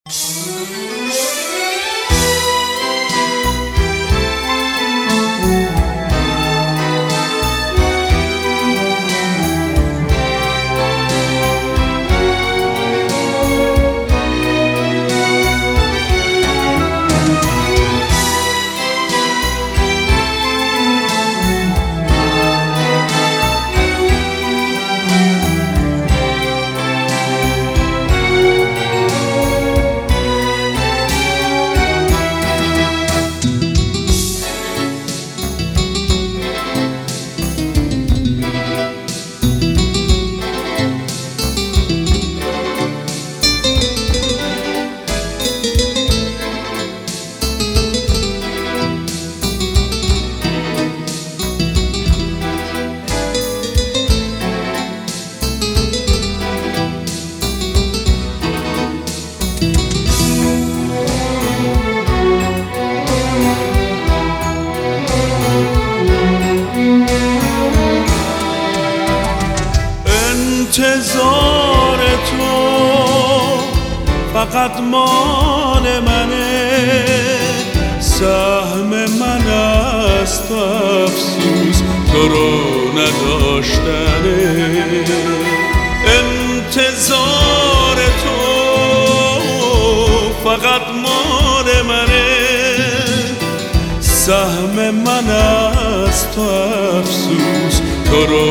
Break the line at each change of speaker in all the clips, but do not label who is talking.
انتظار تو فقط مال منه، سهم من است افسوس تو رو نداشتنه. انتظار تو فقط مال منه، سهم من است افسوس تو رو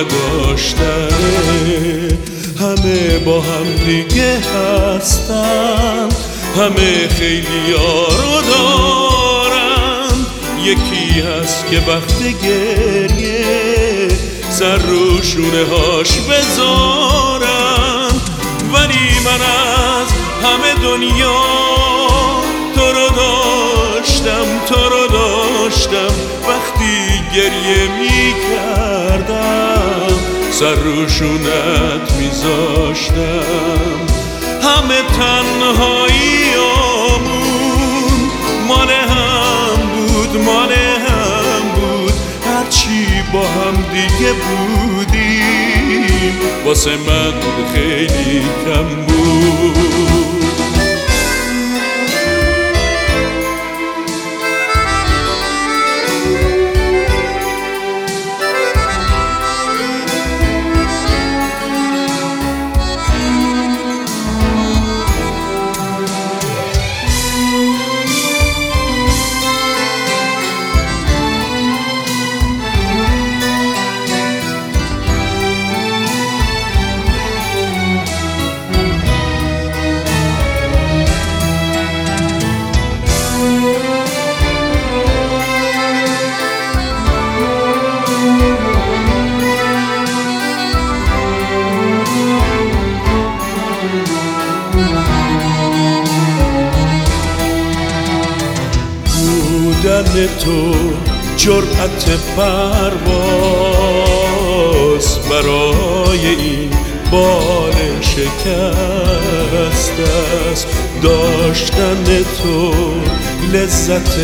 نداشتنه. همه با هم دیگه هستن، همه خیلی ها رو دارن، یکی هست که وقت گریه سر رو شونه هاش بذارن. ولی من از همه دنیا تو رو داشتم، تو رو داشتم، وقتی گریه می کردم سر رو شونت می زاشتم. همه تنهاییامون مال هم بود، مال هم بود، هرچی با هم دیگه بودیم واسه من خیلی کم بود. بودن تو جرأت پرواز برای این بال شکست است. داشتن تو لذت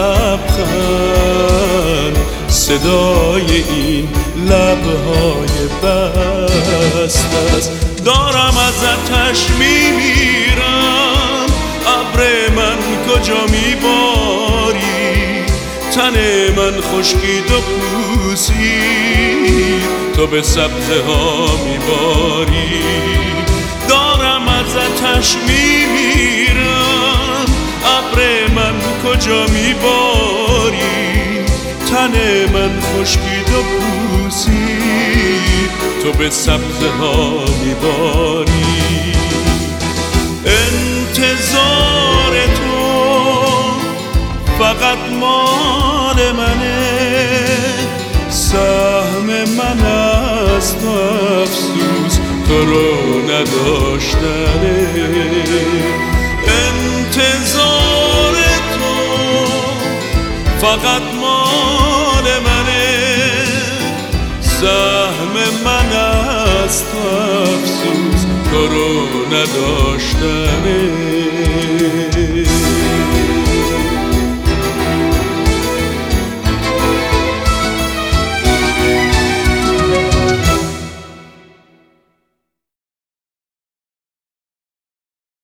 لبخند، صدای این لبهای بست است. دارم از آتش میمیرم، ابر من کجا میباری، تن من خشکید و پوسید تو به سبزه ها میباری. دارم از آتش میمیرم، ابر من کجا میباری، تن من خشکید و پوسید تو به سبزه ها میباری. انتظار تو فقط مال منه، سهم من است افسوس تو رو نداشتنه. انتظار تو فقط مال منه، سهم من است افسوس تو رو نداشتنه.